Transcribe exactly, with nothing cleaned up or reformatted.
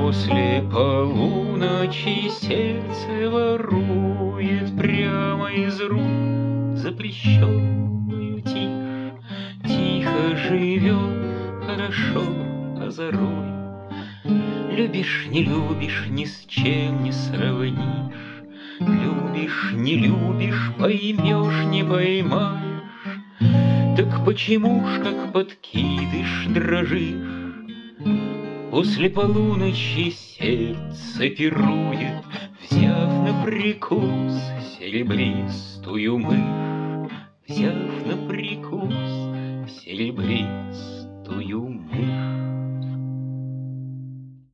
После полуночи сердце ворует прямо из рук запрещенную тишь. Тихо живет, хорошо, а зарой любишь, не любишь, ни с чем не сравнишь. Любишь, не любишь, поймешь, не поймаешь. Так почему ж, как подкидыш, дрожишь? После полуночи сердце пирует, взяв на прикус серебристую мышь, взяв на прикус серебристую мышь.